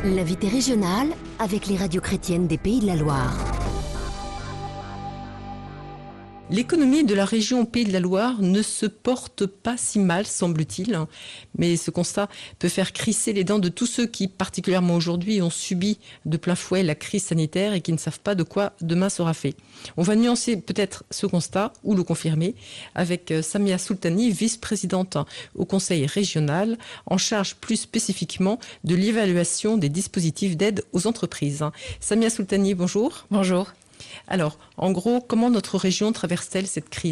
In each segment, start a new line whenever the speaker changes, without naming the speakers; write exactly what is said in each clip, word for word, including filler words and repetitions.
L'invité régional avec les radios chrétiennes des Pays de la Loire.
L'économie de la région Pays de la Loire ne se porte pas si mal, semble-t-il. Mais ce constat peut faire crisser les dents de tous ceux qui, particulièrement aujourd'hui, ont subi de plein fouet la crise sanitaire et qui ne savent pas de quoi demain sera fait. On va nuancer peut-être ce constat ou le confirmer avec Samia Soultani, vice-présidente au Conseil régional, en charge plus spécifiquement de l'évaluation des dispositifs d'aide aux entreprises. Samia Soultani, bonjour.
Bonjour.
Alors, en gros, comment notre région traverse-t-elle cette crise ?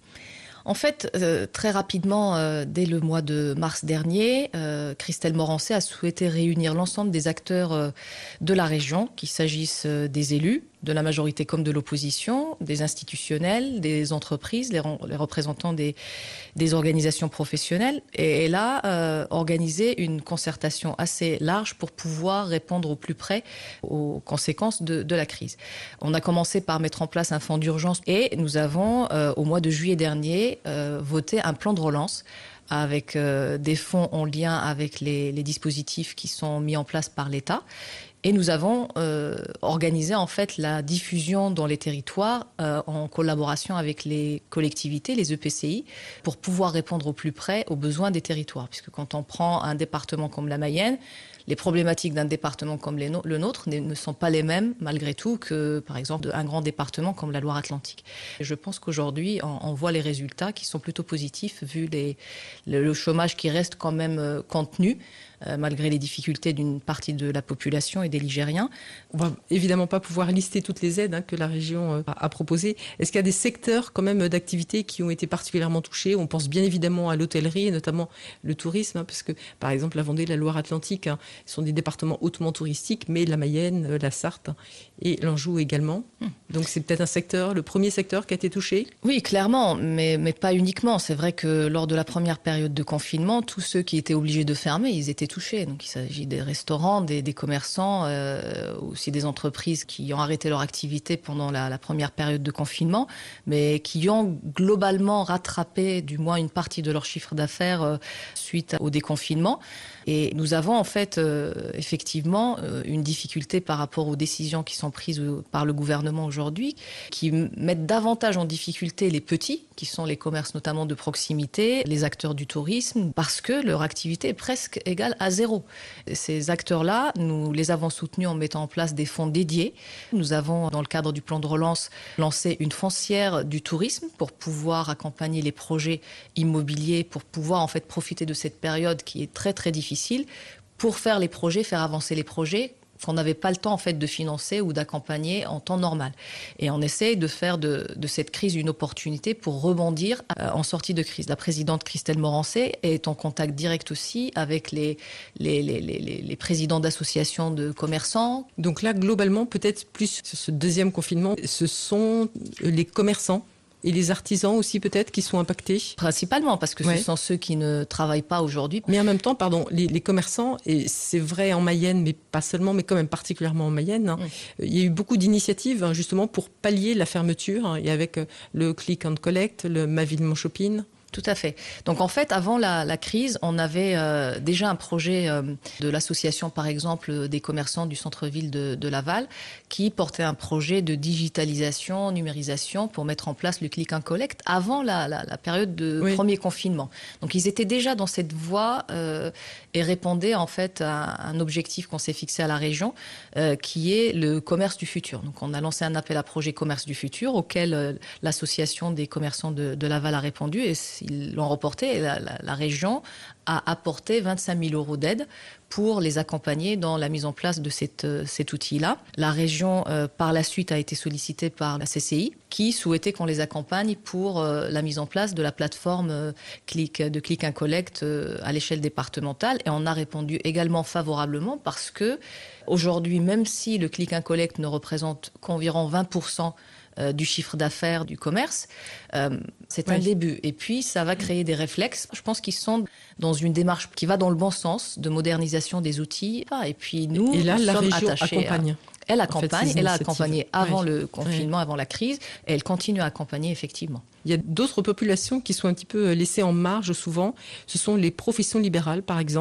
En fait, euh, très rapidement, euh, dès le mois de mars dernier, euh, Christelle Morancé a souhaité réunir l'ensemble des acteurs euh, de la région, qu'il s'agisse euh, des élus, de la majorité comme de l'opposition, des institutionnels, des entreprises, les, les représentants des, des organisations professionnelles, et, et là, euh, organiser une concertation assez large pour pouvoir répondre au plus près aux conséquences de, de la crise. On a commencé par mettre en place un fonds d'urgence et nous avons, euh, au mois de juillet dernier, euh, voté un plan de relance avec euh, des fonds en lien avec les, les dispositifs qui sont mis en place par l'État. Et nous avons euh, organisé en fait la diffusion dans les territoires euh, en collaboration avec les collectivités, les E P C I, pour pouvoir répondre au plus près aux besoins des territoires. Puisque quand on prend un département comme la Mayenne, les problématiques d'un département comme les no- le nôtre ne sont pas les mêmes, malgré tout, que, par exemple, un grand département comme la Loire-Atlantique. Et je pense qu'aujourd'hui, on, on voit les résultats qui sont plutôt positifs, vu les, le, le chômage qui reste quand même euh, contenu, euh, malgré les difficultés d'une partie de la population et des Ligériens.
On va évidemment pas pouvoir lister toutes les aides hein, que la région euh, a, a proposées. Est-ce qu'il y a des secteurs quand même d'activité qui ont été particulièrement touchés ? On pense bien évidemment à l'hôtellerie et notamment le tourisme, hein, parce que, par exemple, la Vendée, la Loire-Atlantique, hein, sont des départements hautement touristiques, mais la Mayenne, la Sarthe et l'Anjou également. Mmh. Donc c'est peut-être un secteur, le premier secteur qui a été touché ?
Oui, clairement, mais, mais pas uniquement. C'est vrai que lors de la première période de confinement, tous ceux qui étaient obligés de fermer, ils étaient touchés. Donc il s'agit des restaurants, des, des commerçants, euh, aussi des entreprises qui ont arrêté leur activité pendant la, la première période de confinement, mais qui ont globalement rattrapé du moins une partie de leur chiffre d'affaires euh, suite au déconfinement. Et nous avons en fait euh, effectivement euh, une difficulté par rapport aux décisions qui sont prises euh, par le gouvernement aujourd'hui, qui m- mettent davantage en difficulté les petits, qui sont les commerces notamment de proximité, les acteurs du tourisme, parce que leur activité est presque égale à zéro. Ces acteurs-là, nous les avons soutenus en mettant en place des fonds dédiés. Nous avons, dans le cadre du plan de relance, lancé une foncière du tourisme pour pouvoir accompagner les projets immobiliers, pour pouvoir en fait profiter de cette période qui est très très difficile pour faire les projets, faire avancer les projets qu'on n'avait pas le temps en fait de financer ou d'accompagner en temps normal. Et on essaie de faire de, de cette crise une opportunité pour rebondir euh, en sortie de crise. La présidente Christelle Morancé est en contact direct aussi avec les, les, les, les, les présidents d'associations de commerçants.
Donc là, globalement, peut-être plus sur ce deuxième confinement, ce sont les commerçants et les artisans aussi peut-être qui sont impactés ?
Principalement parce que ouais. Ce sont ceux qui ne travaillent pas aujourd'hui.
Mais en même temps, pardon, les, les commerçants, et c'est vrai en Mayenne, mais pas seulement, mais quand même particulièrement en Mayenne, hein, mmh. il y a eu beaucoup d'initiatives hein, justement pour pallier la fermeture, hein, et avec le Click and Collect, le Ma Ville Mon Shopping.
Tout à fait. Donc en fait, avant la, la crise, on avait euh, déjà un projet euh, de l'association, par exemple, des commerçants du centre-ville de, de Laval, qui portait un projet de digitalisation, numérisation pour mettre en place le click and collect avant la, la, la période de oui. premier confinement. Donc ils étaient déjà dans cette voie euh, et répondaient en fait à un objectif qu'on s'est fixé à la région, euh, qui est le commerce du futur. Donc on a lancé un appel à projet commerce du futur auquel euh, l'association des commerçants de, de Laval a répondu et ils l'ont reporté et la, la, la région a apporté vingt-cinq mille euros d'aide pour les accompagner dans la mise en place de cette, euh, cet outil-là. La région, euh, par la suite, a été sollicitée par la C C I qui souhaitait qu'on les accompagne pour euh, la mise en place de la plateforme euh, click, de Click and Collect euh, à l'échelle départementale. Et on a répondu également favorablement parce que aujourd'hui, même si le Click and Collect ne représente qu'environ vingt pour cent du chiffre d'affaires du commerce, euh, c'est oui. un début. Et puis, ça va créer des réflexes. Je pense qu'ils sont dans une démarche qui va dans le bon sens de modernisation des outils. Et puis, nous,
et là,
nous
la
sommes
région
attachés
accompagne.
À... Elle accompagne,
en fait,
elle a accompagné avant
ouais.
le confinement, ouais. avant la crise, et elle continue à accompagner effectivement.
Il y a d'autres populations qui sont un petit peu laissées en marge souvent. Ce sont les professions libérales, par exemple.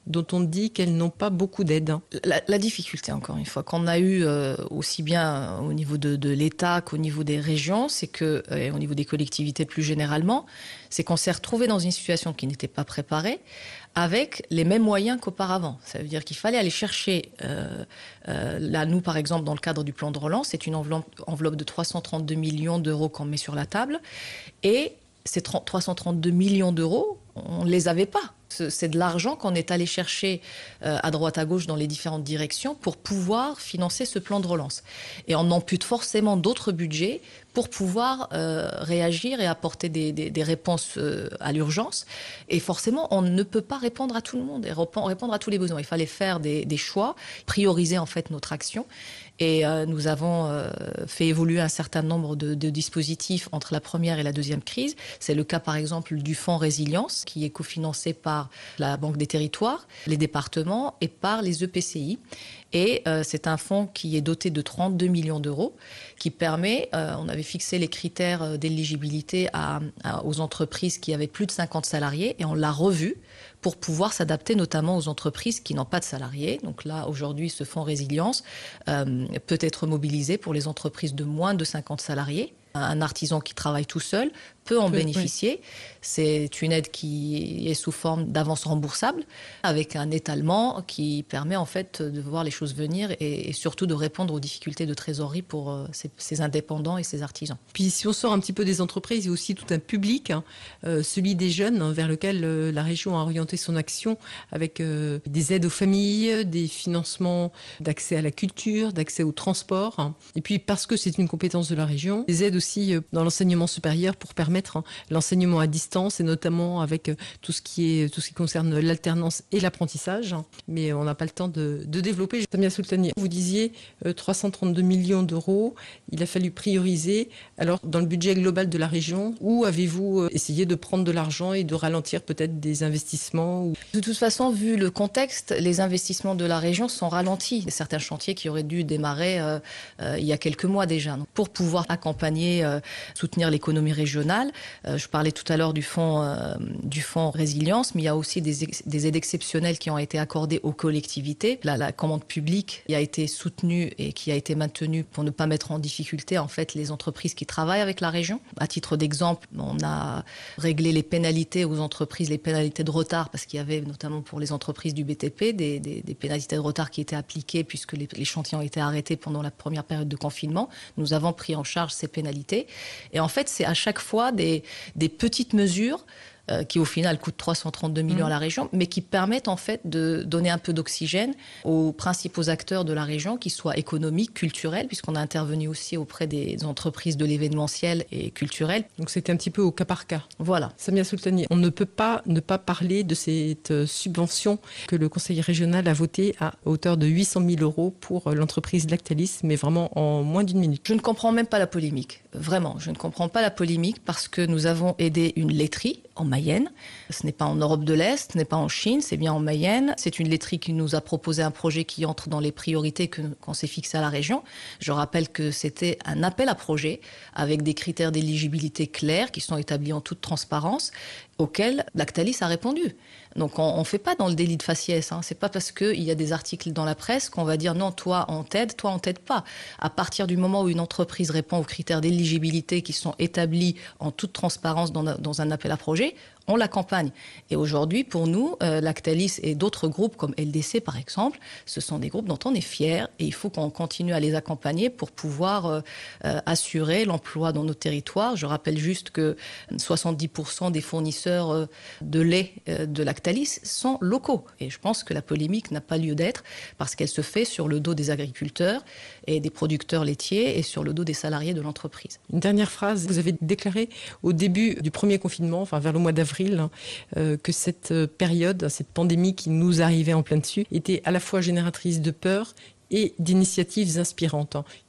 dont on dit qu'elles n'ont pas beaucoup d'aide.
La, la difficulté, encore une fois, qu'on a eu euh, aussi bien au niveau de, de l'État qu'au niveau des régions, c'est que, et au niveau des collectivités plus généralement, c'est qu'on s'est retrouvé dans une situation qui n'était pas préparée, avec les mêmes moyens qu'auparavant. Ça veut dire qu'il fallait aller chercher, euh, euh, là, nous, par exemple, dans le cadre du plan de relance, c'est une enveloppe, enveloppe de trois cent trente-deux millions d'euros qu'on met sur la table, et ces trois cent trente-deux millions d'euros, on ne les avait pas. C'est de l'argent qu'on est allé chercher euh, à droite à gauche dans les différentes directions pour pouvoir financer ce plan de relance. Et on ampute forcément d'autres budgets pour pouvoir euh, réagir et apporter des, des, des réponses euh, à l'urgence. Et forcément, on ne peut pas répondre à tout le monde et répondre à tous les besoins. Il fallait faire des, des choix, prioriser en fait notre action. Et euh, nous avons euh, fait évoluer un certain nombre de, de dispositifs entre la première et la deuxième crise. C'est le cas par exemple du fonds résilience qui est cofinancé par la Banque des Territoires, les départements et par les E P C I. Et euh, c'est un fonds qui est doté de trente-deux millions d'euros qui permet, euh, on avait fixé les critères d'éligibilité à, à, aux entreprises qui avaient plus de cinquante salariés et on l'a revu pour pouvoir s'adapter notamment aux entreprises qui n'ont pas de salariés. Donc là, aujourd'hui, ce fonds résilience euh, peut être mobilisé pour les entreprises de moins de cinquante salariés. Un artisan qui travaille tout seul peut en peut, bénéficier. Oui. C'est une aide qui est sous forme d'avance remboursable avec un étalement qui permet en fait de voir les choses venir et, et surtout de répondre aux difficultés de trésorerie pour euh, ces, ces indépendants et ces artisans.
Puis si on sort un petit peu des entreprises, il y a aussi tout un public, hein, euh, celui des jeunes, hein, vers lequel euh, la région a orienté son action avec euh, des aides aux familles, des financements d'accès à la culture, d'accès au transport. Hein. Et puis parce que c'est une compétence de la région, des aides aussi dans l'enseignement supérieur pour permettre l'enseignement à distance et notamment avec tout ce qui est tout ce qui concerne l'alternance et l'apprentissage. Mais on n'a pas le temps de, de développer. Samia Soultani, vous disiez euh, trois cent trente-deux millions d'euros. Il a fallu prioriser. Alors, dans le budget global de la région, où avez-vous essayé de prendre de l'argent et de ralentir peut-être des investissements ou...
De toute façon, vu le contexte, les investissements de la région sont ralentis. Certains chantiers qui auraient dû démarrer euh, euh, il y a quelques mois déjà. Donc, pour pouvoir accompagner, euh, soutenir l'économie régionale, euh, je parlais tout à l'heure du fonds, euh, du fonds résilience, mais il y a aussi des, des aides exceptionnelles qui ont été accordées aux collectivités. La, la commande publique qui a été soutenue et qui a été maintenue pour ne pas mettre en difficulté en fait les entreprises qui travaillent avec la région. À titre d'exemple, on a réglé les pénalités aux entreprises, les pénalités de retard, parce qu'il y avait notamment pour les entreprises du B T P des, des, des pénalités de retard qui étaient appliquées puisque les, les chantiers ont été arrêtés pendant la première période de confinement. Nous avons pris en charge ces pénalités. Et en fait, c'est à chaque fois des, des petites mesures euh, qui au final coûtent trois cent trente-deux millions mmh. à la région, mais qui permettent en fait de donner un peu d'oxygène aux principaux acteurs de la région, qu'ils soient économiques, culturels, puisqu'on a intervenu aussi auprès des entreprises de l'événementiel et culturel.
Donc c'était un petit peu au cas par cas.
Voilà.
Samia Soultani, on ne peut pas ne pas parler de cette subvention que le Conseil régional a votée à hauteur de huit cent mille euros pour l'entreprise Lactalis, mais vraiment en moins d'une minute.
Je ne comprends même pas la polémique. Vraiment, je ne comprends pas la polémique parce que nous avons aidé une laiterie en Mayenne. Ce n'est pas en Europe de l'Est, ce n'est pas en Chine, c'est bien en Mayenne. C'est une laiterie qui nous a proposé un projet qui entre dans les priorités que, qu'on s'est fixé à la région. Je rappelle que c'était un appel à projet avec des critères d'éligibilité clairs qui sont établis en toute transparence, auxquels Lactalis a répondu. Donc on ne fait pas dans le délit de faciès. Hein. C'est pas parce qu'il y a des articles dans la presse qu'on va dire non, toi on t'aide, toi on t'aide pas. À partir du moment où une entreprise répond aux critères d'éligibilité qui sont établis en toute transparence dans, dans un appel à projet, on l'accompagne. Et aujourd'hui, pour nous, euh, Lactalis et d'autres groupes comme L D C par exemple, ce sont des groupes dont on est fiers et il faut qu'on continue à les accompagner pour pouvoir euh, euh, assurer l'emploi dans nos territoires. Je rappelle juste que soixante-dix pour cent des fournisseurs euh, de lait euh, de Lactalis sont locaux. Et je pense que la polémique n'a pas lieu d'être parce qu'elle se fait sur le dos des agriculteurs et des producteurs laitiers et sur le dos des salariés de l'entreprise.
Une dernière phrase, vous avez déclaré au début du premier confinement, enfin vers le mois d'avril, Euh, que cette période, cette pandémie qui nous arrivait en plein dessus, était à la fois génératrice de peur et d'initiatives inspirantes.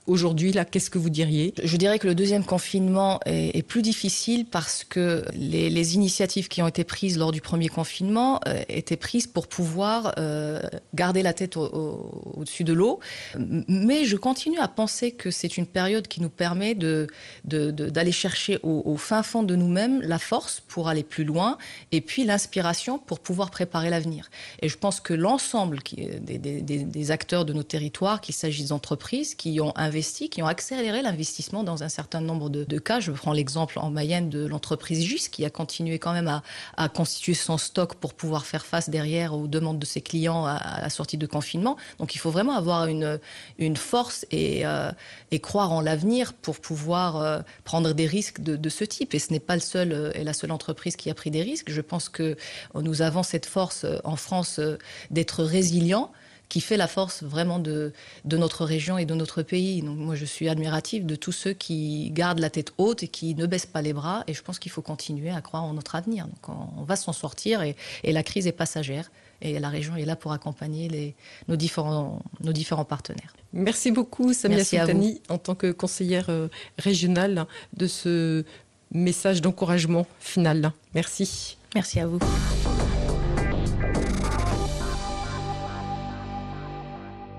aujourd'hui, là, qu'est-ce que vous diriez ?
Je dirais que le deuxième confinement est, est plus difficile parce que les, les initiatives qui ont été prises lors du premier confinement euh, étaient prises pour pouvoir euh, garder la tête au, au, au-dessus de l'eau. Mais je continue à penser que c'est une période qui nous permet de, de, de, d'aller chercher au, au fin fond de nous-mêmes la force pour aller plus loin et puis l'inspiration pour pouvoir préparer l'avenir. Et je pense que l'ensemble qui, des, des, des acteurs de nos territoires, qu'il s'agisse d'entreprises qui ont investi, qui ont accéléré l'investissement dans un certain nombre de, de cas. Je prends l'exemple en Mayenne de l'entreprise G I S qui a continué quand même à, à constituer son stock pour pouvoir faire face derrière aux demandes de ses clients à, à la sortie de confinement. Donc il faut vraiment avoir une, une force et, euh, et croire en l'avenir pour pouvoir euh, prendre des risques de, de ce type. Et ce n'est pas le seul euh, et la seule entreprise qui a pris des risques. Je pense que nous avons cette force euh, en France euh, d'être résilients, qui fait la force vraiment de, de notre région et de notre pays. Donc moi, je suis admirative de tous ceux qui gardent la tête haute et qui ne baissent pas les bras. Et je pense qu'il faut continuer à croire en notre avenir. Donc on, on va s'en sortir et, et la crise est passagère. Et la région est là pour accompagner les, nos, différents, nos différents partenaires.
Merci beaucoup, Samia
Merci
Soltani, en tant que conseillère euh, régionale, de ce message d'encouragement final. Merci.
Merci à vous.